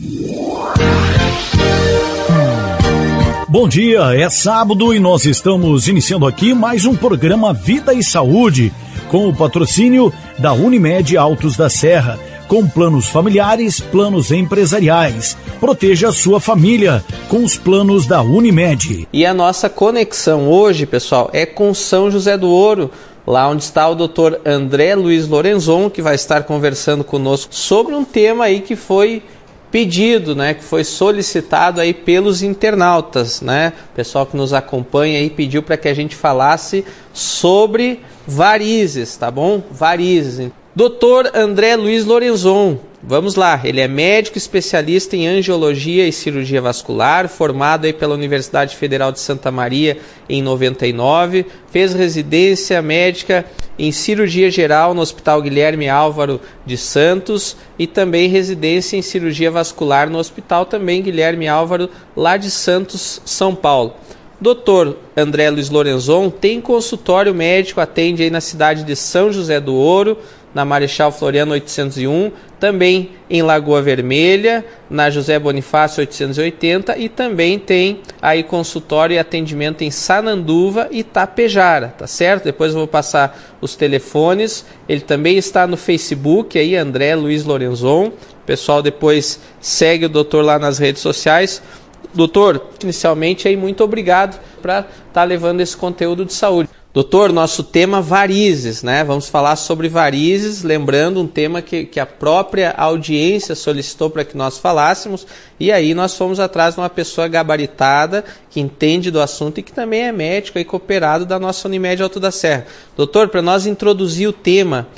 Bom dia, é sábado e nós estamos iniciando aqui mais um programa Vida e Saúde, com o patrocínio da Unimed Altos da Serra, com planos familiares, planos empresariais. Proteja a sua família com os planos da Unimed. E a nossa conexão hoje, pessoal, é com São José do Ouro, lá onde está o Dr. André Luiz Lorenzon, que vai estar conversando conosco sobre um tema aí que foi pedido, né, que foi solicitado aí pelos internautas, né? O pessoal que nos acompanha aí pediu para que a gente falasse sobre varizes, tá bom? Varizes. Dr. André Luiz Lorenzon, vamos lá, ele é médico especialista em angiologia e cirurgia vascular, formado aí pela Universidade Federal de Santa Maria em 99, fez residência médica em cirurgia geral no Hospital Guilherme Álvaro de Santos e também residência em cirurgia vascular no Hospital também Guilherme Álvaro, lá de Santos, São Paulo. Dr. André Luiz Lorenzon tem consultório médico, atende aí na cidade de São José do Ouro, na Marechal Floriano 801, também em Lagoa Vermelha, na José Bonifácio 880 e também tem aí consultório e atendimento em Sananduva e Tapejara, tá certo? Depois eu vou passar os telefones. Ele também está no Facebook aí, André Luiz Lorenzon. O pessoal depois segue o doutor lá nas redes sociais. Doutor, inicialmente aí muito obrigado para estar levando esse conteúdo de saúde. Doutor, nosso tema varizes, né? Vamos falar sobre varizes, lembrando um tema que a própria audiência solicitou para que nós falássemos, e aí nós fomos atrás de uma pessoa gabaritada, que entende do assunto e que também é médico e cooperado da nossa Unimed Alto da Serra. Doutor, para nós introduzir o tema,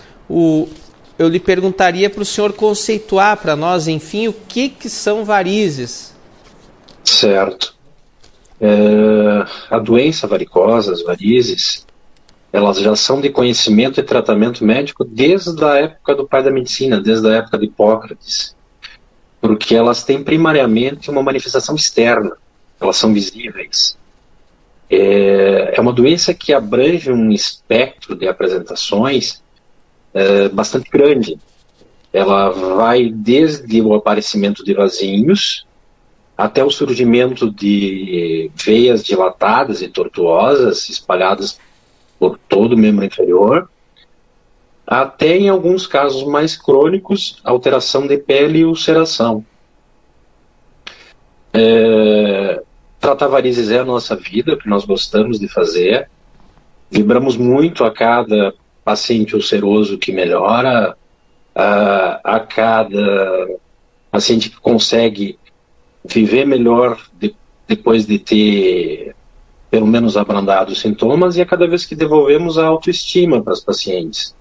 eu lhe perguntaria para o senhor conceituar para nós, enfim, o que são varizes? Certo. A doença varicosa, as varizes, elas já são de conhecimento e tratamento médico desde a época do pai da medicina, desde a época de Hipócrates, porque elas têm primariamente uma manifestação externa, elas são visíveis. É uma doença que abrange um espectro de apresentações bastante grande. Ela vai desde o aparecimento de vasinhos até o surgimento de veias dilatadas e tortuosas espalhadas por todo o membro inferior, até em alguns casos mais crônicos, alteração de pele e ulceração. Tratar varizes é a nossa vida, o que nós gostamos de fazer. Vibramos muito a cada paciente ulceroso que melhora, a cada paciente que consegue viver melhor depois de ter pelo menos abrandado os sintomas, e a cada vez que devolvemos a autoestima para as pacientes.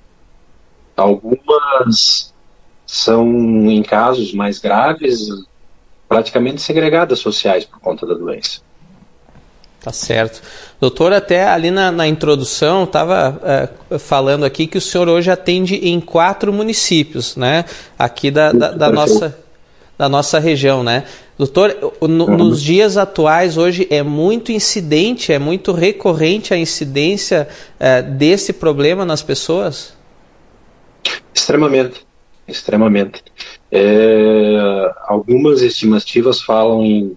Algumas são, em casos mais graves, praticamente segregadas sociais por conta da doença. Tá certo. Doutor, até ali na introdução estava falando aqui que o senhor hoje atende em 4 municípios, né? Aqui da nossa região, né? Doutor, nos dias atuais hoje é muito incidente, é muito recorrente a incidência desse problema nas pessoas? Extremamente. Algumas estimativas falam em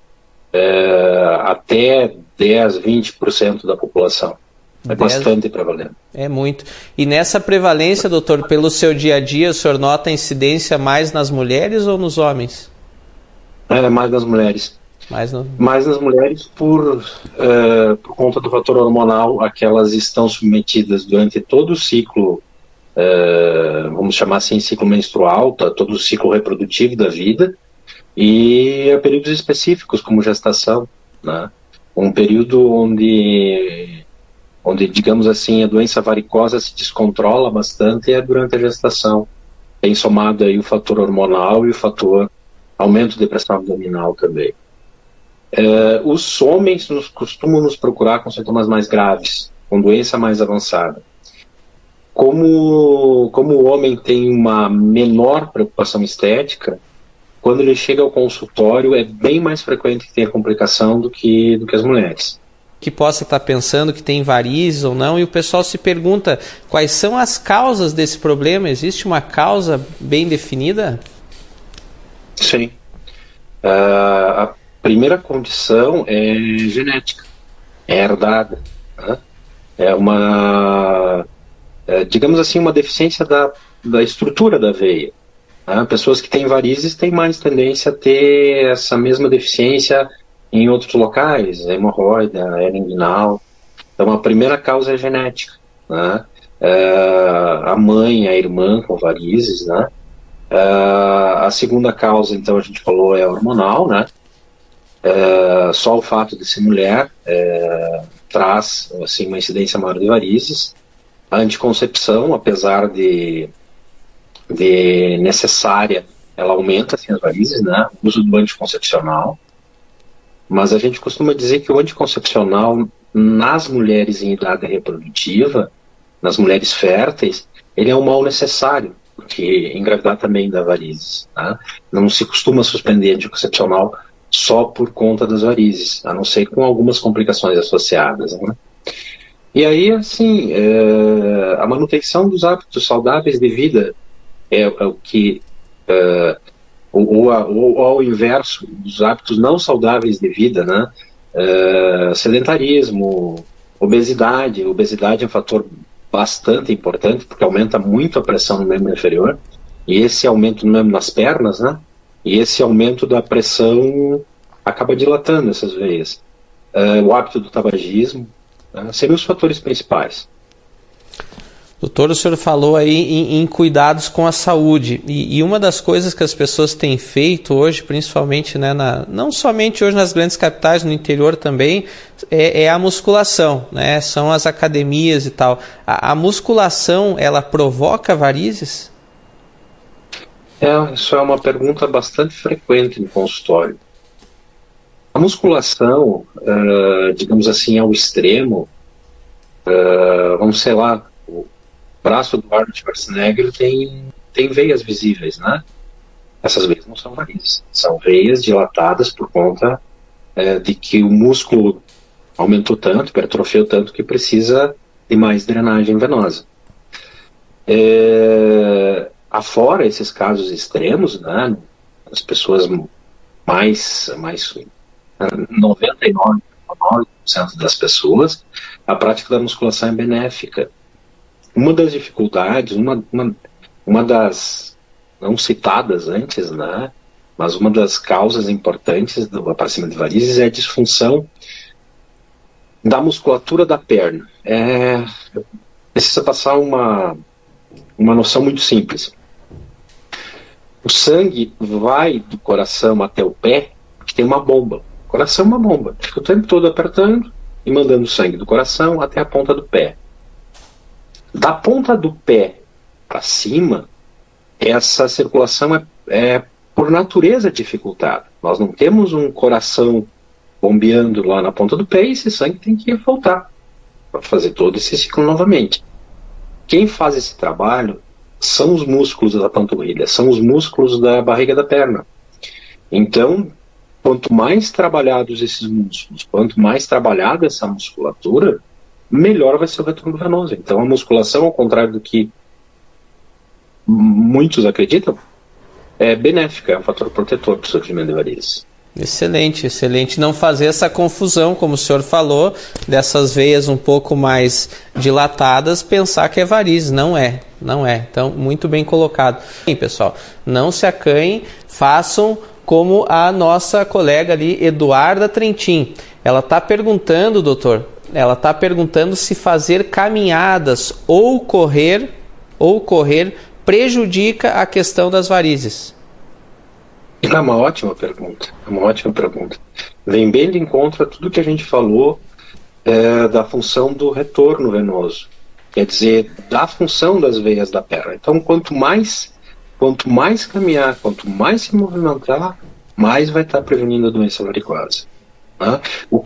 até 10, 20% da população. É bastante prevalente. É muito. E nessa prevalência, doutor, pelo seu dia a dia, o senhor nota a incidência mais nas mulheres ou nos homens? Mais nas mulheres. Mais nas mulheres por conta do fator hormonal a que elas estão submetidas durante todo o ciclo, vamos chamar assim, ciclo menstrual, todo o ciclo reprodutivo da vida, e a períodos específicos, como gestação, né? Um período onde, digamos assim, a doença varicosa se descontrola bastante é durante a gestação. Tem somado aí o fator hormonal e o fator aumento de pressão abdominal também. Os homens costumam nos procurar com sintomas mais graves, com doença mais avançada. Como o homem tem uma menor preocupação estética, quando ele chega ao consultório é bem mais frequente que tenha complicação do que as mulheres. Que possa estar pensando que tem varizes ou não, e o pessoal se pergunta quais são as causas desse problema. Existe uma causa bem definida? Sim. A primeira condição é genética, é herdada, né? É uma, digamos assim, uma deficiência da estrutura da veia. Né? Pessoas que têm varizes têm mais tendência a ter essa mesma deficiência em outros locais, hemorroida, hernia inguinal. Então a primeira causa é genética, né? A mãe, a irmã com varizes, né? A segunda causa, então, a gente falou, é hormonal, né? Só o fato de ser mulher traz assim, uma incidência maior de varizes. A anticoncepção, apesar de necessária, ela aumenta assim, as varizes, né? O uso do anticoncepcional. Mas a gente costuma dizer que o anticoncepcional, nas mulheres em idade reprodutiva, nas mulheres férteis, ele é um mal necessário, porque engravidar também dá varizes. Tá? Não se costuma suspender anticoncepcional só por conta das varizes, a não ser com algumas complicações associadas. Né? E aí, assim, a manutenção dos hábitos saudáveis de vida é o que... ou ao inverso, dos hábitos não saudáveis de vida, né? Sedentarismo, obesidade. Obesidade é um fator bastante importante, porque aumenta muito a pressão no membro inferior, e esse aumento no membro nas pernas, né? E esse aumento da pressão acaba dilatando essas veias. O hábito do tabagismo, seriam os fatores principais. Doutor, o senhor falou aí em cuidados com a saúde, e uma das coisas que as pessoas têm feito hoje, principalmente, né, não somente hoje nas grandes capitais, no interior também, é a musculação, né? São as academias e tal. A musculação, ela provoca varizes? Isso é uma pergunta bastante frequente no consultório. A musculação, digamos assim, ao extremo, vamos sei lá, o braço do Arnold Schwarzenegger tem veias visíveis, né? Essas veias não são varizes, são veias dilatadas por conta de que o músculo aumentou tanto, hipertrofiou tanto, que precisa de mais drenagem venosa. Afora esses casos extremos, né? As pessoas mais 99% das pessoas, a prática da musculação é benéfica. Uma das dificuldades, uma das, não citadas antes, né, mas uma das causas importantes do aparecimento de varizes é a disfunção da musculatura da perna. Precisa passar uma noção muito simples. O sangue vai do coração até o pé, que tem uma bomba. O coração é uma bomba, fica o tempo todo apertando e mandando sangue do coração até a ponta do pé. Da ponta do pé para cima, essa circulação é por natureza dificultada. Nós não temos um coração bombeando lá na ponta do pé e esse sangue tem que voltar para fazer todo esse ciclo novamente. Quem faz esse trabalho são os músculos da panturrilha, são os músculos da barriga da perna. Então, quanto mais trabalhados esses músculos, quanto mais trabalhada essa musculatura, melhor vai ser o retorno venoso. Então a musculação, ao contrário do que muitos acreditam, é benéfica, é um fator protetor para o surgimento de varizes. Excelente, excelente. Não fazer essa confusão, como o senhor falou, dessas veias um pouco mais dilatadas, pensar que é varizes. Não é. Então, muito bem colocado. Bem, pessoal, não se acanhem, façam como a nossa colega ali, Eduarda Trentin. Ela está perguntando, doutor, se fazer caminhadas ou correr prejudica a questão das varizes. É uma ótima pergunta. Vem bem de encontro a tudo que a gente falou da função do retorno venoso. Quer dizer, da função das veias da perna. Então, quanto mais caminhar, quanto mais se movimentar, mais vai estar prevenindo a doença varicosa. Né? O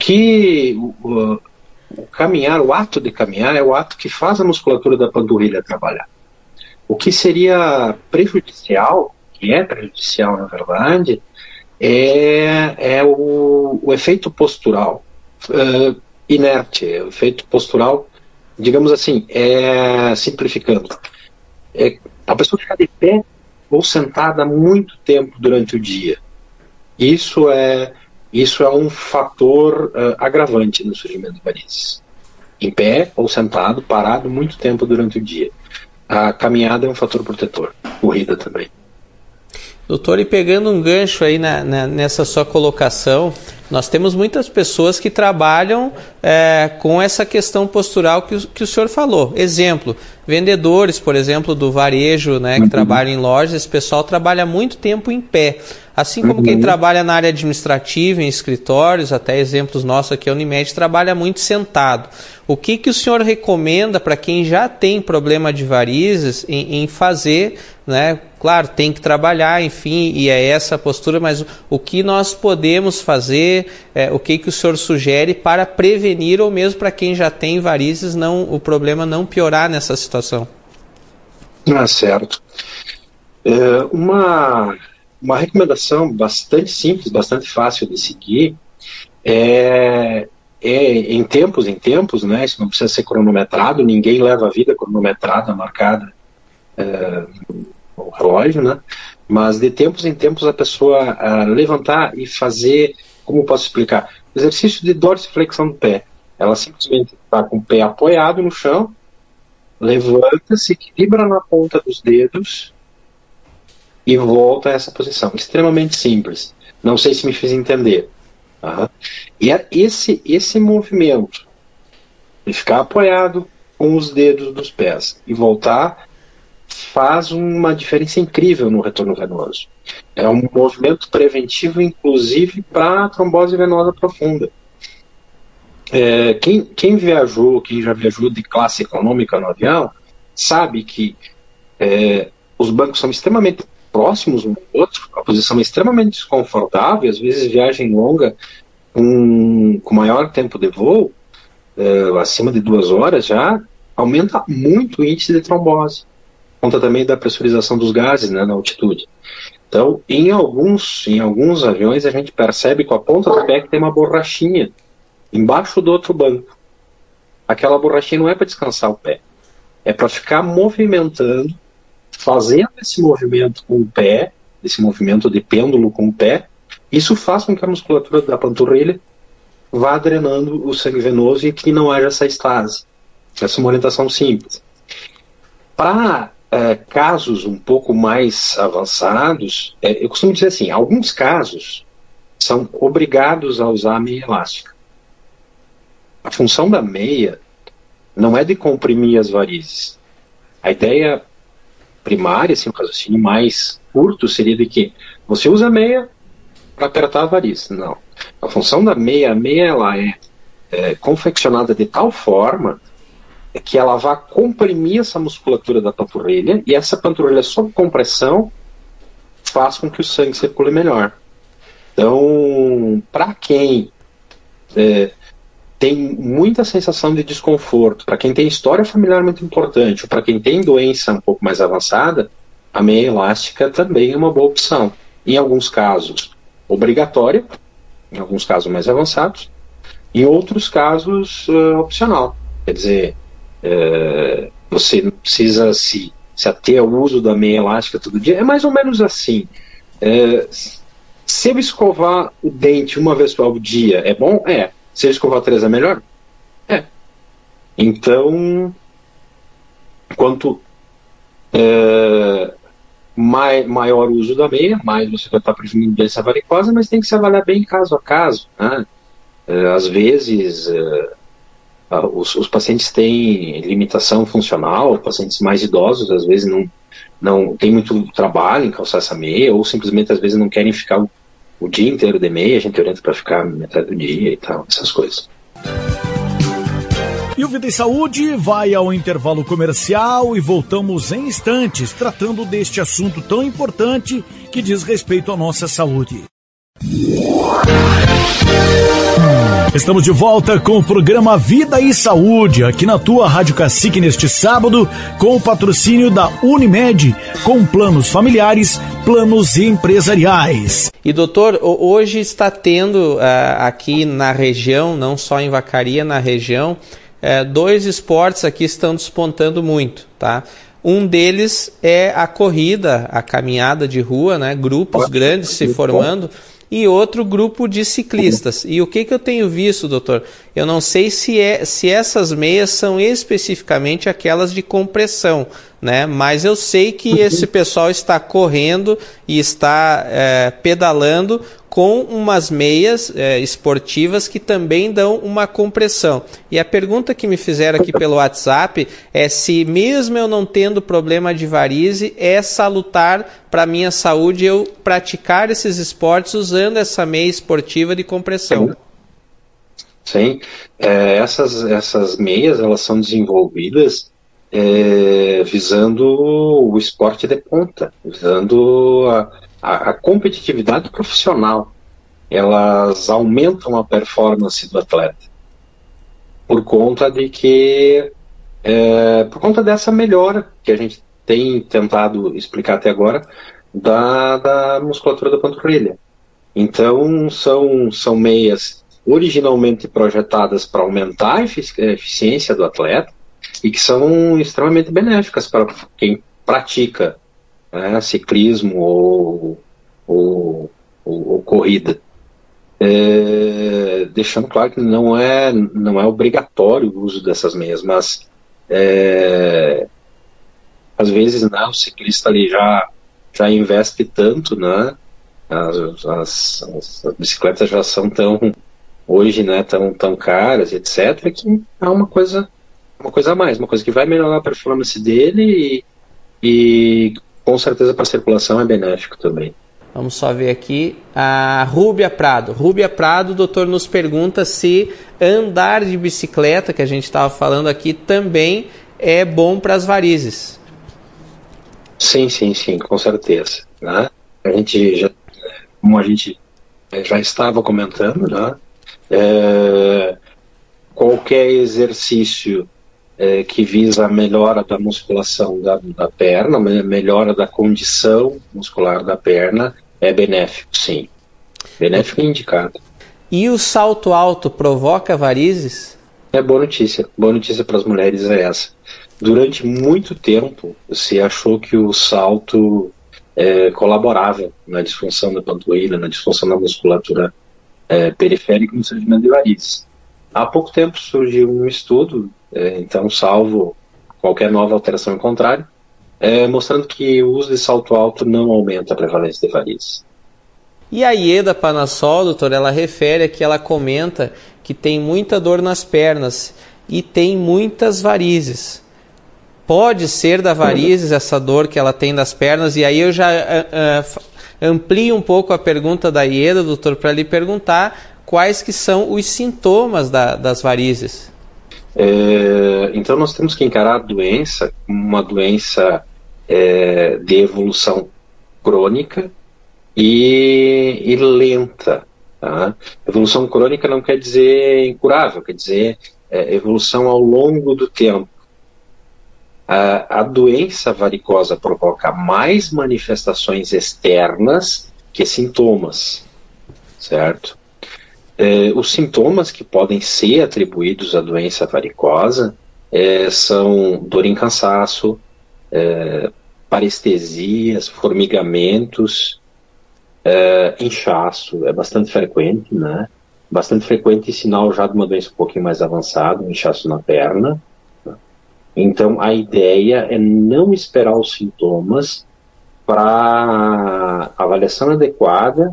ato de caminhar é o ato que faz a musculatura da panturrilha trabalhar. O que seria prejudicial, que é prejudicial na verdade, é o efeito postural inerte, o efeito postural, digamos assim, simplificando. A pessoa ficar de pé ou sentada muito tempo durante o dia. Isso é um fator agravante no surgimento de varizes. Em pé ou sentado, parado muito tempo durante o dia. A caminhada é um fator protetor, corrida também. Doutor, e pegando um gancho aí nessa sua colocação, nós temos muitas pessoas que trabalham com essa questão postural que o senhor falou. Exemplo, vendedores, por exemplo, do varejo, né, que trabalham em lojas, esse pessoal trabalha muito tempo em pé. Assim como quem trabalha na área administrativa, em escritórios, até exemplos nossos aqui, a Unimed trabalha muito sentado. O que o senhor recomenda para quem já tem problema de varizes em fazer, né? Claro, tem que trabalhar, enfim, e é essa a postura, mas o que nós podemos fazer, o que o senhor sugere para prevenir, ou mesmo para quem já tem varizes, o problema não piorar nessa situação? Certo. Uma recomendação bastante simples, bastante fácil de seguir é em tempos, né? Isso não precisa ser cronometrado, ninguém leva a vida cronometrada, marcada no relógio, né? Mas de tempos em tempos a pessoa levantar e fazer, como posso explicar? Exercício de dorsiflexão do pé. Ela simplesmente está com o pé apoiado no chão, levanta, se equilibra na ponta dos dedos e volta a essa posição. Extremamente simples. Não sei se me fiz entender. E esse movimento de ficar apoiado com os dedos dos pés e voltar faz uma diferença incrível no retorno venoso. É um movimento preventivo, inclusive, para trombose venosa profunda. Quem já viajou de classe econômica no avião, sabe que os bancos são extremamente próximos um do outro, a posição é extremamente desconfortável, às vezes viagem longa com maior tempo de voo, acima de 2 horas já, aumenta muito o índice de trombose. Conta também da pressurização dos gases, né, na altitude. Então, em alguns aviões a gente percebe com a ponta do pé que tem uma borrachinha embaixo do outro banco. Aquela borrachinha não é para descansar o pé, é para ficar movimentando, fazendo esse movimento com o pé, esse movimento de pêndulo com o pé. Isso faz com que a musculatura da panturrilha vá drenando o sangue venoso e que não haja essa estase. Essa é uma orientação simples. Para casos um pouco mais avançados, eu costumo dizer assim, alguns casos são obrigados a usar a meia elástica. A função da meia não é de comprimir as varizes. A ideia primária, assim, um raciocínio mais curto, seria de que você usa a meia para apertar a variz. Não. A função da meia, ela é confeccionada de tal forma que ela vai comprimir essa musculatura da panturrilha, e essa panturrilha sob compressão faz com que o sangue circule melhor. Então, para quem tem muita sensação de desconforto, para quem tem história familiar muito importante, ou para quem tem doença um pouco mais avançada, a meia elástica também é uma boa opção. Em alguns casos, obrigatória, em alguns casos mais avançados, em outros casos, opcional. Quer dizer, você não precisa se ater ao uso da meia elástica todo dia. É mais ou menos assim. Se eu escovar o dente uma vez ao dia, é bom? É. Se eu escovar 3 é melhor? É. Então, quanto maior o uso da meia, mais você vai estar prevenindo doença varicosa, mas tem que se avaliar bem caso a caso, né? Às vezes os pacientes têm limitação funcional, pacientes mais idosos às vezes não tem muito trabalho em calçar essa meia, ou simplesmente às vezes não querem ficar o dia inteiro de meia, a gente orienta para ficar metade do dia e tal, essas coisas. E o Vida e Saúde vai ao intervalo comercial e voltamos em instantes tratando deste assunto tão importante que diz respeito à nossa saúde. Estamos de volta com o programa Vida e Saúde, aqui na tua Rádio Cacique neste sábado, com o patrocínio da Unimed, com planos familiares, planos empresariais. E doutor, hoje está tendo aqui na região, não só em Vacaria, na região, 2 esportes aqui estão despontando muito, tá? Um deles é a corrida, a caminhada de rua, né? Grupos grandes se formando. e outro grupo de ciclistas. E o que eu tenho visto, doutor? Eu não sei se essas meias são especificamente aquelas de compressão, né? Mas eu sei que esse pessoal está correndo e está pedalando com umas meias esportivas que também dão uma compressão. E a pergunta que me fizeram aqui pelo WhatsApp é se, mesmo eu não tendo problema de varize, é salutar para a minha saúde eu praticar esses esportes usando essa meia esportiva de compressão. Sim, essas meias, elas são desenvolvidas visando o esporte de ponta, visando a competitividade profissional. Elas aumentam a performance do atleta por conta dessa melhora que a gente tem tentado explicar até agora da musculatura da panturrilha. Então são meias originalmente projetadas para aumentar a eficiência do atleta e que são extremamente benéficas para quem pratica ciclismo ou corrida. Deixando claro que não é obrigatório o uso dessas meias, mas às vezes o ciclista ali já investe tanto, né? As bicicletas já são hoje, né, tão caras, etc., que é uma coisa a mais, uma coisa que vai melhorar a performance dele e com certeza para a circulação é benéfico também. Vamos só ver aqui a Rúbia Prado. Rúbia Prado, o doutor nos pergunta se andar de bicicleta, que a gente estava falando aqui, também é bom para as varizes. Sim, com certeza. Né? Como a gente já estava comentando, né? Qualquer exercício que visa a melhora da musculação da perna, melhora da condição muscular da perna, é benéfico, sim. Benéfico e indicado. E o salto alto provoca varizes? Boa notícia. Boa notícia para as mulheres é essa. Durante muito tempo, se achou que o salto colaborava na disfunção da panturrilha, na disfunção da musculatura periférica no surgimento de varizes. Há pouco tempo surgiu um estudo, então salvo qualquer nova alteração em contrário, mostrando que o uso de salto alto não aumenta a prevalência de varizes. E a Ieda Panassol, doutor, ela refere que ela comenta que tem muita dor nas pernas e tem muitas varizes. Pode ser da varizes essa dor que ela tem das pernas? E aí eu já amplio um pouco a pergunta da Ieda, doutor, para lhe perguntar quais que são os sintomas das varizes. Então nós temos que encarar a doença como uma doença de evolução crônica e lenta. Tá? Evolução crônica não quer dizer incurável, quer dizer evolução ao longo do tempo. A doença varicosa provoca mais manifestações externas que sintomas, certo? Os sintomas que podem ser atribuídos à doença varicosa são dor em cansaço, parestesias, formigamentos, inchaço, é bastante frequente, né? Bastante frequente e sinal já de uma doença um pouquinho mais avançada, um inchaço na perna. Então, a ideia é não esperar os sintomas para avaliação adequada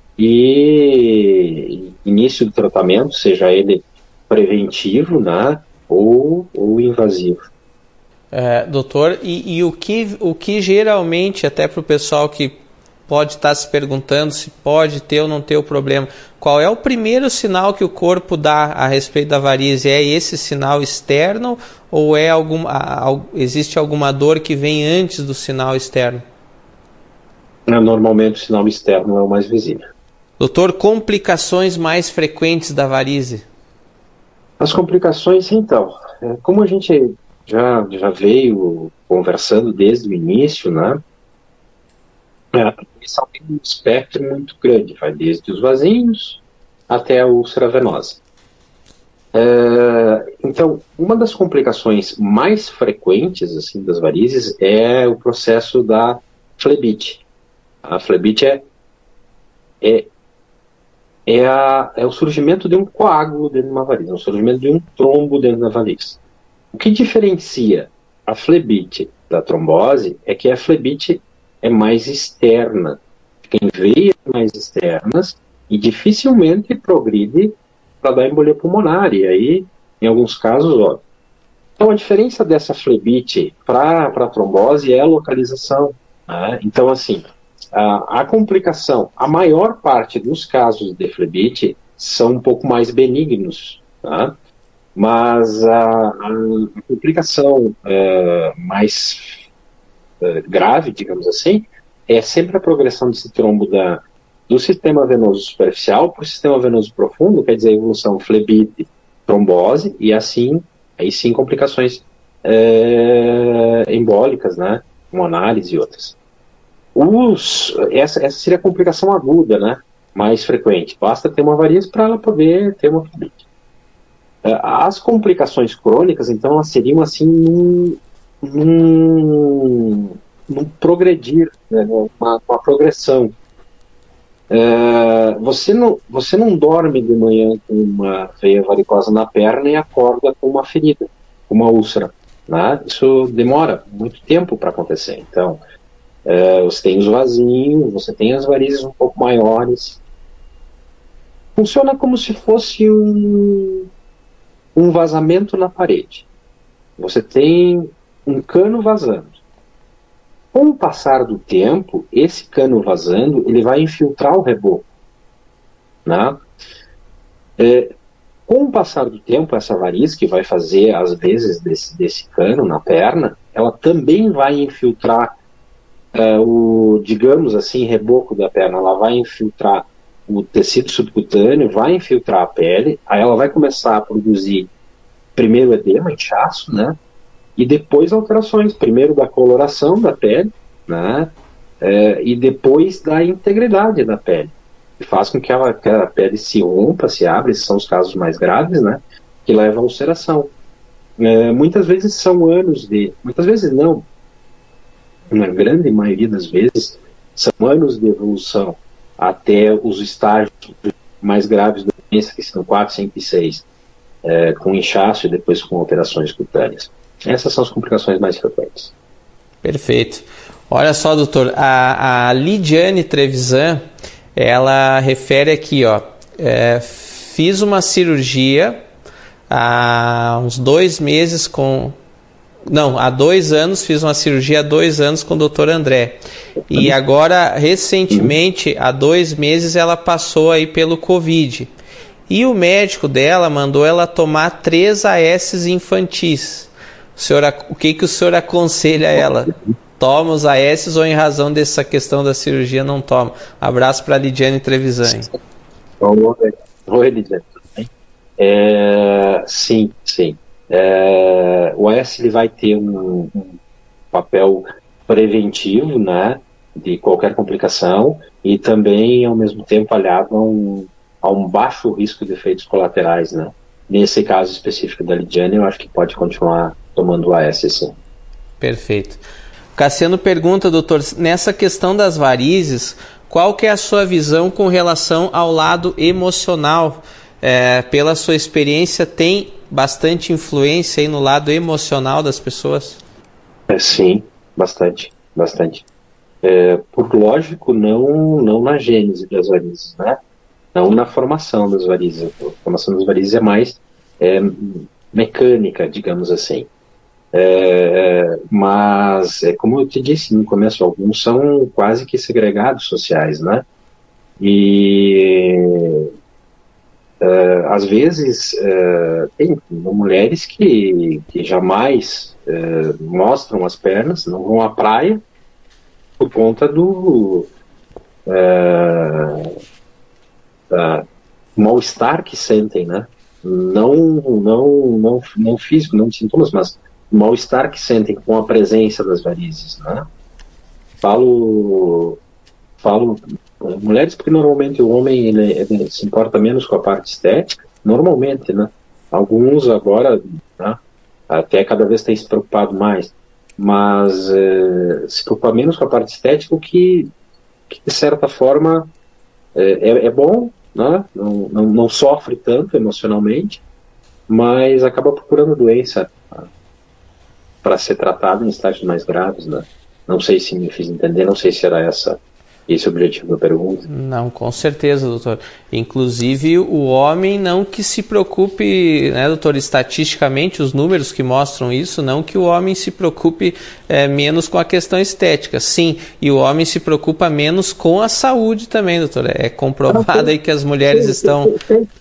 e início do tratamento, seja ele preventivo, né, ou invasivo. Doutor, e o que geralmente, até para o pessoal que pode estar se perguntando se pode ter ou não ter o problema, qual é o primeiro sinal que o corpo dá a respeito da varize? É esse sinal externo ou existe alguma dor que vem antes do sinal externo? Normalmente o sinal externo é o mais visível. Doutor, complicações mais frequentes da varize? As complicações, então, como a gente já veio conversando desde o início, né? Isso tem um espectro muito grande, vai desde os vasinhos até a úlcera venosa. Então, uma das complicações mais frequentes assim, das varizes é o processo da flebite. A flebite é é o surgimento de um coágulo dentro de uma variz, o surgimento de um trombo dentro da variz. O que diferencia a flebite da trombose é que a flebite é mais externa, tem veias mais externas e dificilmente progride para dar embolia pulmonar, e aí, em alguns casos, ó. Então, a diferença dessa flebite para a trombose é a localização, né? Então, assim, a complicação, a maior parte dos casos de flebite são um pouco mais benignos, tá? Mas a complicação mais grave, digamos assim, é sempre a progressão desse trombo do sistema venoso superficial para o sistema venoso profundo, quer dizer, a evolução flebite, trombose, e assim, aí sim, complicações embólicas, né, pulmonares e outras. Essa seria a complicação aguda, né, mais frequente. Basta ter uma variz para ela poder ter uma flebite. As complicações crônicas, então, elas seriam assim num progredir, né, uma progressão. Você não dorme de manhã com uma veia varicosa na perna e acorda com uma ferida, com uma úlcera, né? Isso demora muito tempo para acontecer. Então, você tem os vasinhos, você tem as varizes um pouco maiores. Funciona como se fosse um vazamento na parede. Você tem um cano vazando. Com o passar do tempo, esse cano vazando, ele vai infiltrar o reboco, né? Com o passar do tempo, essa variz que vai fazer as vezes desse cano na perna, ela também vai infiltrar digamos assim, reboco da perna. Ela vai infiltrar o tecido subcutâneo, vai infiltrar a pele, aí ela vai começar a produzir primeiro edema, inchaço, né? E depois alterações, primeiro da coloração da pele, né? E depois da integridade da pele, que faz com que a pele se rompa, se abra. Esses são os casos mais graves, né? Que levam à ulceração. Muitas vezes são anos muitas vezes não, na grande maioria das vezes, são anos de evolução até os estágios mais graves da doença, que são 4, 5 e 6, com inchaço e depois com alterações cutâneas. Essas são as complicações mais frequentes. Perfeito. Olha só, doutor, a Lidiane Trevisan, ela refere aqui, ó, fiz uma cirurgia há uns 2 meses há 2 anos, fiz uma cirurgia há 2 anos com o Dr. André. E agora, recentemente, há 2 meses, ela passou aí pelo Covid. E o médico dela mandou ela tomar 3 AS infantis. O que o senhor aconselha a ela? Toma os AS ou em razão dessa questão da cirurgia não toma? Abraço para a Lidiane Trevisan. Oi, Lidiane. Sim. O AS ele vai ter um papel preventivo, né, de qualquer complicação, e também, ao mesmo tempo, aliado a um baixo risco de efeitos colaterais, né? Nesse caso específico da Lidiane, eu acho que pode continuar tomando o AS, sim. Perfeito. Cassiano pergunta, doutor, nessa questão das varizes, qual que é a sua visão com relação ao lado emocional? Pela sua experiência, tem bastante influência aí no lado emocional das pessoas? Sim, bastante. Por lógico, não na gênese das varizes, né? Não na formação das varizes. A formação das varizes é mais mecânica, digamos assim. Mas, como eu te disse no começo, alguns são quase que segregados sociais, né? E às vezes tem mulheres que jamais mostram as pernas, não vão à praia por conta do mal-estar que sentem, né? Não físico, não de sintomas, mas mal-estar que sentem com a presença das varizes, né? Falo mulheres porque normalmente o homem ele se importa menos com a parte estética, normalmente, né? Alguns agora, né, até cada vez têm se preocupado mais, mas se preocupar menos com a parte estética, o que de certa forma é bom, né? Não sofre tanto emocionalmente, mas acaba procurando doença para ser tratado em estágios mais graves, né? Não sei se me fiz entender, não sei se era esse o objetivo da pergunta. Não, com certeza, doutor. Inclusive, o homem não que se preocupe, né, doutor, estatisticamente, os números que mostram isso, não que o homem se preocupe menos com a questão estética. Sim, e o homem se preocupa menos com a saúde também, doutor. É comprovado aí que as mulheres estão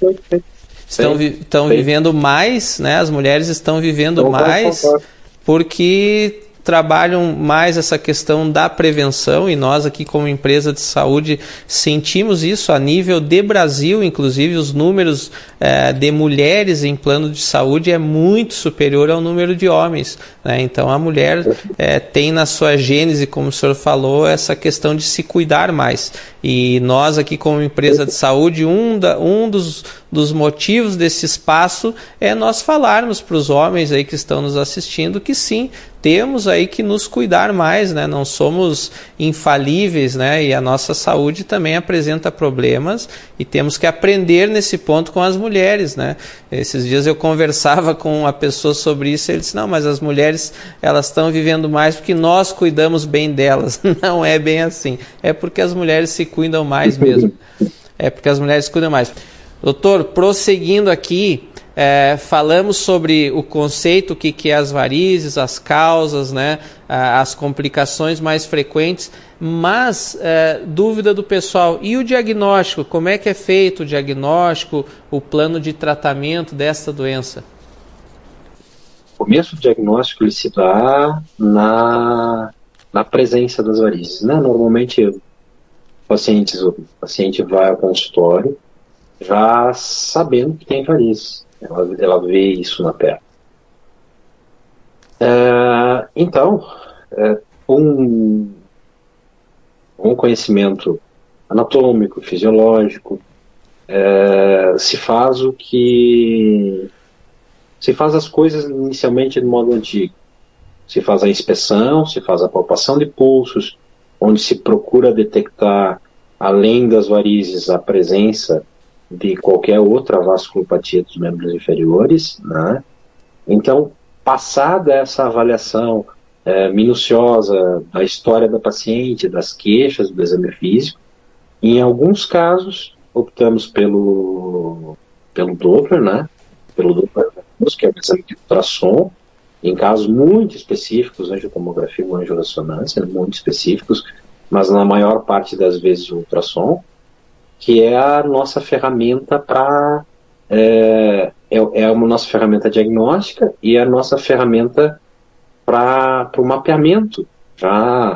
vivendo mais, né? As mulheres estão vivendo mais porque trabalham mais essa questão da prevenção, e nós aqui como empresa de saúde sentimos isso a nível de Brasil. Inclusive os números de mulheres em plano de saúde é muito superior ao número de homens, né? Então a mulher tem na sua gênese, como o senhor falou, essa questão de se cuidar mais, e nós aqui como empresa de saúde, um dos motivos desse espaço é nós falarmos para os homens aí que estão nos assistindo que sim, temos aí que nos cuidar mais, né? Não somos infalíveis, né? E a nossa saúde também apresenta problemas e temos que aprender nesse ponto com as mulheres, né? Esses dias eu conversava com uma pessoa sobre isso e ele disse, não, mas as mulheres, elas estão vivendo mais porque nós cuidamos bem delas. Não é bem assim, é porque as mulheres se cuidam mais mesmo. É porque as mulheres se cuidam mais. Doutor, prosseguindo aqui, falamos sobre o conceito, o que é as varizes, as causas, né, as complicações mais frequentes, mas dúvida do pessoal, e o diagnóstico? Como é que é feito o diagnóstico, o plano de tratamento desta doença? O começo do diagnóstico ele se dá na presença das varizes, né? Normalmente o paciente vai ao consultório já sabendo que tem varizes. Ela vê isso na perna. Então, com um conhecimento anatômico, fisiológico, se faz as coisas inicialmente de modo antigo. Se faz a inspeção, se faz a palpação de pulsos, onde se procura detectar, além das varizes, a presença de qualquer outra vasculopatia dos membros inferiores, né? Então, passada essa avaliação minuciosa da história da paciente, das queixas, do exame físico, em alguns casos optamos pelo Doppler, né? Pelo Doppler, que é o exame de ultrassom, em casos muito específicos, angiotomografia ou angiorressonância, muito específicos, mas na maior parte das vezes o ultrassom, que é a nossa ferramenta para uma nossa ferramenta diagnóstica e a nossa ferramenta para o mapeamento, já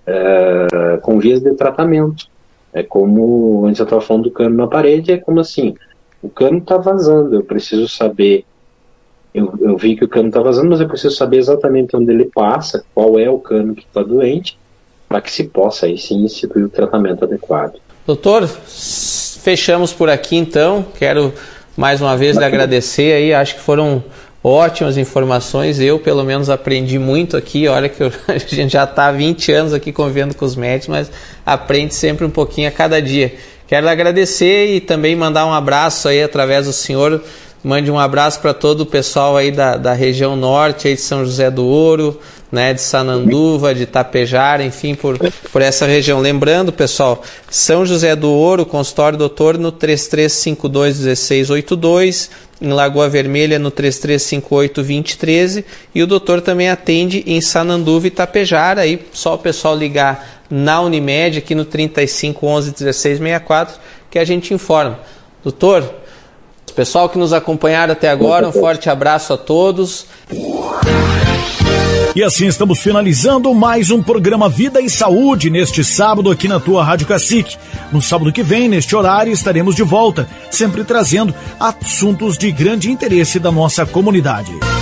com vias de tratamento. É como, antes eu estava falando do cano na parede, é como assim, o cano está vazando, eu preciso saber, eu vi que o cano está vazando, mas eu preciso saber exatamente onde ele passa, qual é o cano que está doente, para que se possa aí sim instituir o tratamento adequado. Doutor, fechamos por aqui então. Quero mais uma vez lhe agradecer aí, acho que foram ótimas informações. Eu pelo menos aprendi muito aqui. Olha que a gente já está há 20 anos aqui convivendo com os médicos, mas aprende sempre um pouquinho a cada dia. Quero lhe agradecer e também mandar um abraço aí através do senhor. Mande um abraço para todo o pessoal aí da região norte, aí de São José do Ouro, né, de Sananduva, de Tapejara, enfim, por essa região. Lembrando, pessoal, São José do Ouro, consultório doutor no 3352-1682, em Lagoa Vermelha no 3358-2013, e o doutor também atende em Sananduva e Tapejara, aí só o pessoal ligar na Unimed aqui no 3511-1664 que a gente informa. Doutor, pessoal que nos acompanharam até agora, um forte abraço a todos. E assim estamos finalizando mais um programa Vida e Saúde neste sábado aqui na tua Rádio Cacique. No sábado que vem, neste horário, estaremos de volta, sempre trazendo assuntos de grande interesse da nossa comunidade.